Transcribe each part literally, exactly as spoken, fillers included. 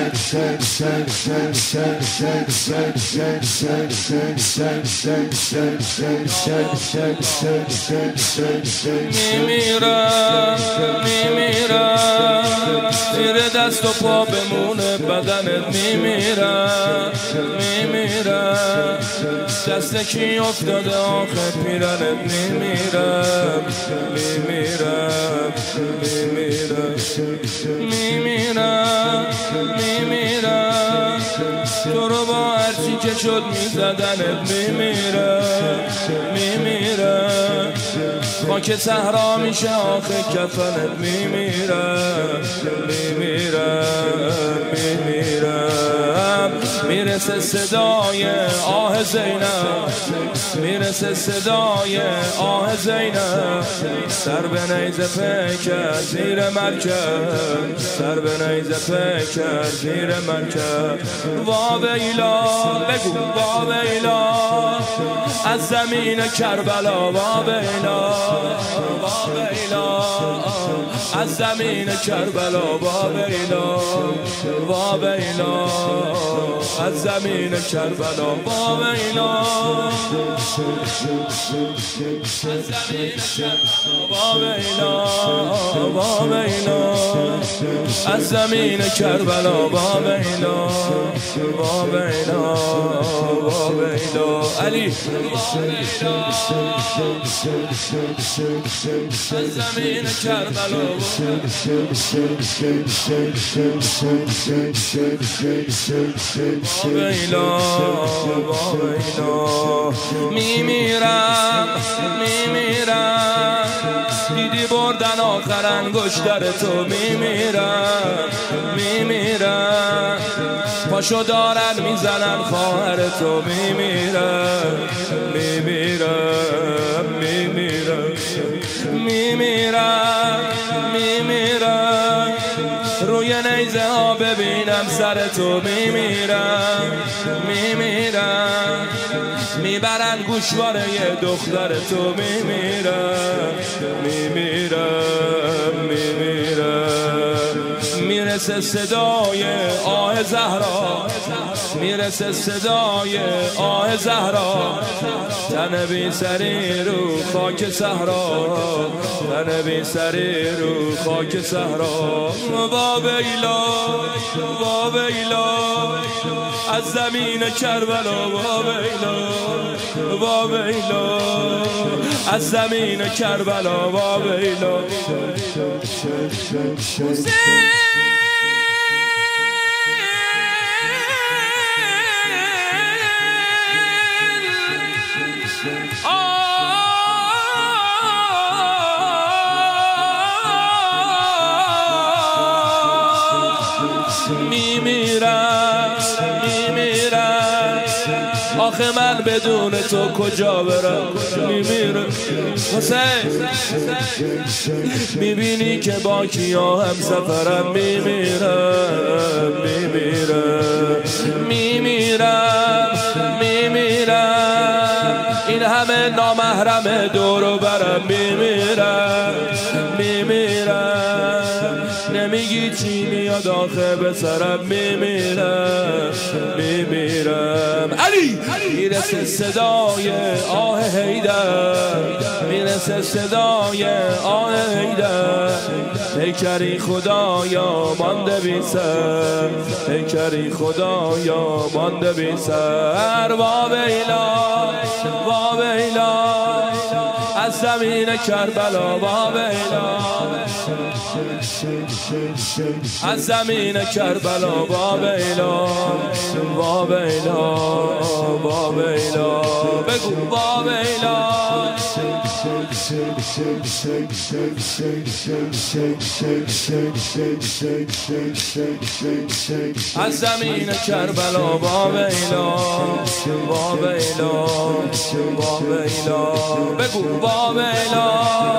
میمیرم میمیرم زیر دست و پا بمونه بدنت میمیرم میمیرم دست کی افتاده آخه پیرنت میمیرم میمیرم میمیرم میمیرم میمیرم تو رو با هرچی که شد میزدنت میمیرم میمیرم خاک صحرا میشه آخه کفنت میمیرم میمیرم میمیرم میرسه صدای آه زینب میرسه صدای آه زینب سر به نیزه پیکر زیر مرکب سر به نیزه پیکر زیر مرکب وا ویلا بگو وا ویلا از زمین کربلا وا ویلا وا ویلا از زمین کربلا وا ویلا وا ویلا از زمین کربلا وا ویلا از زمین کربلا وا ویلا وا ویلا از زمین کربلا وا ویلا وا ویلا وا ویلا علی از زمین کربلا ویلا ویلا میمیرم میمیرم دیدی بردن آخر انگشتر تو میمیرم میمیرم پاشو دارن میزنن خواهر تو میمیرم میمیرم میمیرم میمیرم میمیرم روی نیزه ها ببینم سر تو میمیرم میمیرم میبرن گوشواره دختر تو میمیرم میمیرم میمیرم میرسه صدای آه زهرا میرسه صدای آه زهرا تن بی سری رو خاک صحرا تن بی سری رو خاک صحرا وا ویلا وا ویلا از زمین کربلا وا ویلا وا ویلا از زمین کربلا وا ویلا میمیرم میمیرم آخه من بدون تو کجا برم میمیرم حسین میبینی که با کیا هم سفرم میمیرم میمیرم میمیرم میمیرم این همه نامحرم دورو برم میمیرم میمیرم نمیگی چی میاد آخه به سرم میمیرم میمیرم علی میرسه صدای آه حیدر میرسه صدای آه حیدر پیکری خدایا مانده بی سر پیکری خدایا مانده بی سر وا ویلا وا ویلا از زمین کربلا وا ویلا از زمین کربلا وا ویلا وا ویلا وا ویلا بگو وا ویلا از زمین کربلا وا ویلا وا ویلا وا ویلا بگو وا واویلا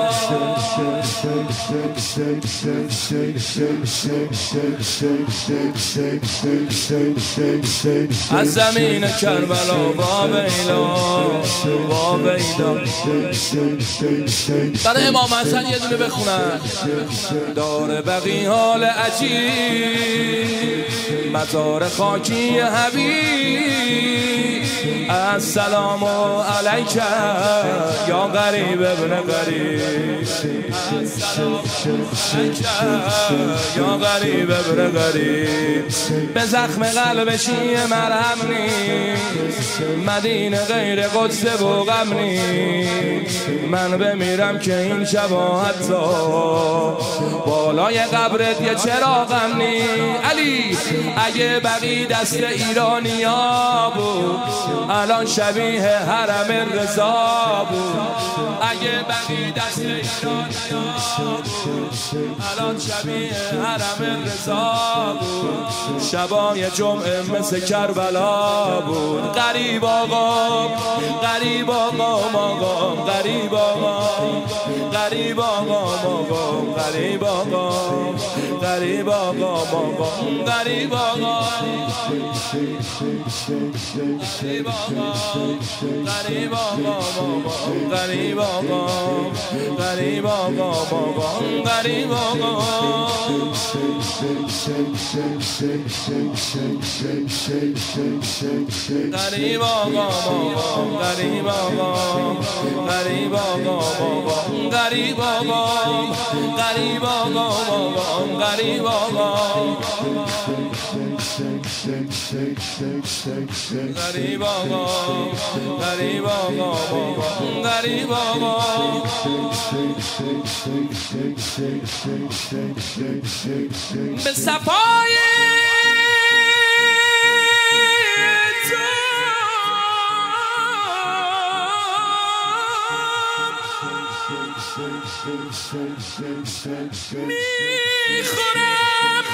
از زمین کربلا واویلا واویلا. برای امام حسن یه دونه بخونن. داره بقی حال عجیب مزار خاکی حبیب السلام علیک یا غریب ابن غریب السلام علیک یا غریب ابن غریب. به زخم قلب شیعه مرهم نیست مدینه غیر قدس و غم نیست. من بمیرم که این شبا حتی بالای قبرت یه چراغم نیست. علی اگه بقی دست ایرانیا بود الان شبیه حرم رضا بود. اگه بقی دست ایرانیا بود الان شبیه حرم رضا بود. شبای جمعه مثل کربلا بود. غریب آقا غریب آقا آقا غریب آقا غریب آقا آقا غریب آقا غریب آقا آقا غریب آقا غریب آقا غریب آقا غریب آقا غریب آقا غریب آقا. غریب آقا غریب آقا غریب آقا غریب آقا غریب آقا غریب آقا غریب آقا غریب آقا غریب آقا. به صفای میخورم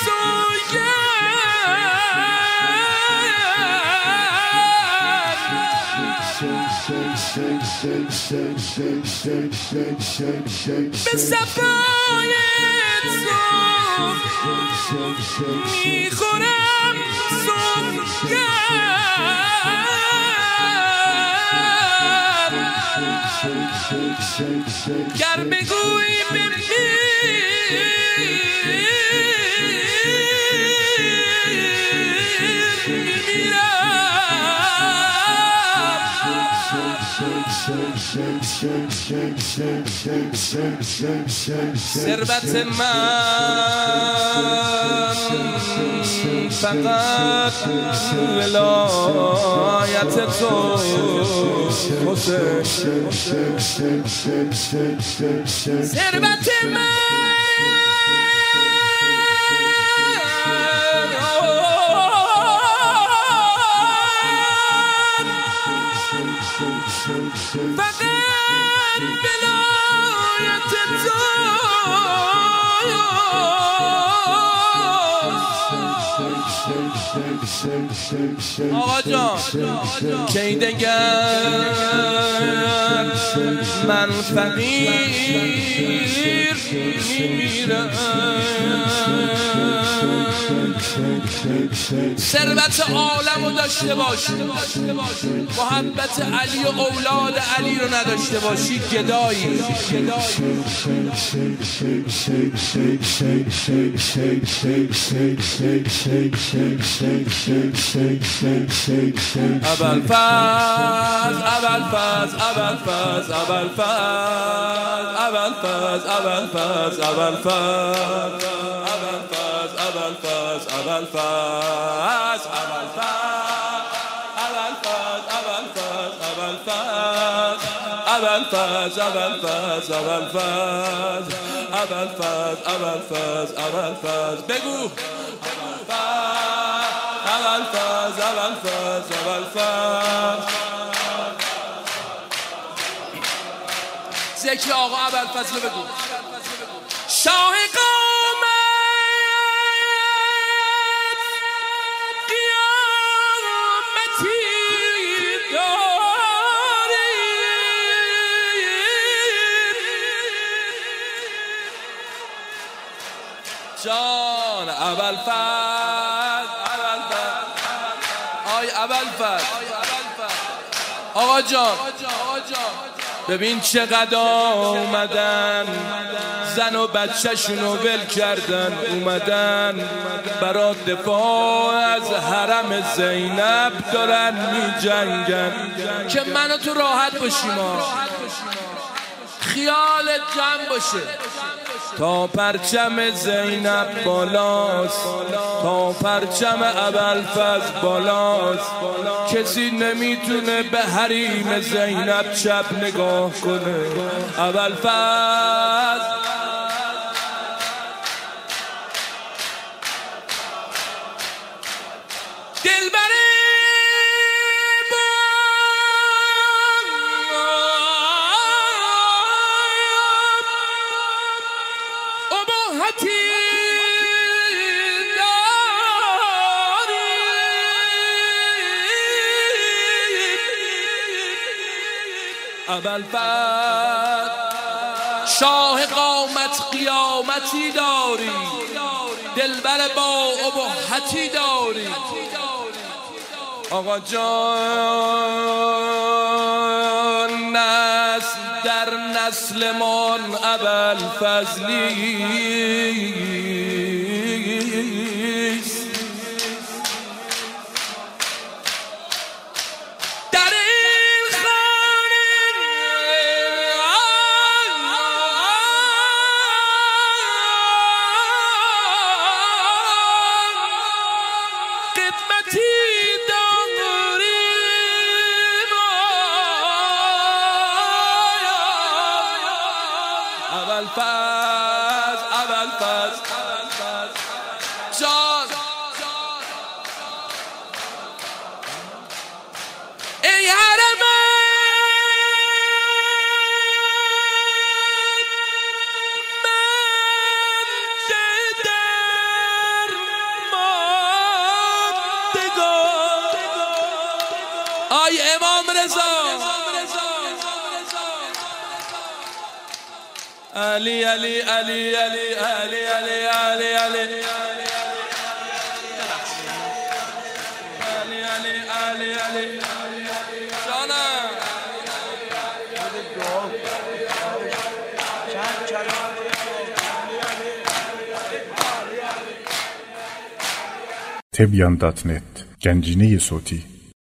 سوگند به صفای تو میخورم سوگند گر بگویی ثروت من فقط ولایت تو حسین. ثروت من فقط ولایت تو. آقا جان کی دگر من فقیر میمیرم. ثروت عالمو داشته باشی محبت علی و اولاد علی رو نداشته باشی گدایی. ابوالفضل ابوالفضل ابوالفضل ابوالفضل ابوالفضل ابوالفضل ابوالفضل ابوالفضل ابوالفضل ابوالفضل ابوالفضل ابوالفضل ابوالفضل ابوالفضل ابوالفضل بگو ابوالفضل ابوالفضل ابوالفضل. ذکر آقا ابوالفضل بگو. شاه ابوالفضل آی ابوالفضل آقا جان ببین چقدر اومدن زن و بچه‌شونو ول کردن، اومدن برا دفاع از حرم زینب دارن می جنگن که منو تو راحت باشیم ها، خیالت جمع باشه. تا پرچم زینب بالاست، تا پرچم ابوالفضل بالاست، کسی نمیتونه به حریم زینب چپ نگاه کنه. ابوالفضل دلبره ابوالفضل شاه قامت قیامتی داری، دلبر با ابهتی داری. آقا جان نسل در نسل من ابوالفضلیست، ابوالفضل ابوالفضل جان ای حرم من در ماندگار، آی امام رضا علی علی علی علی علی علی علی علی علی علی علی جانم تبیان دات نت گنجینه صوتی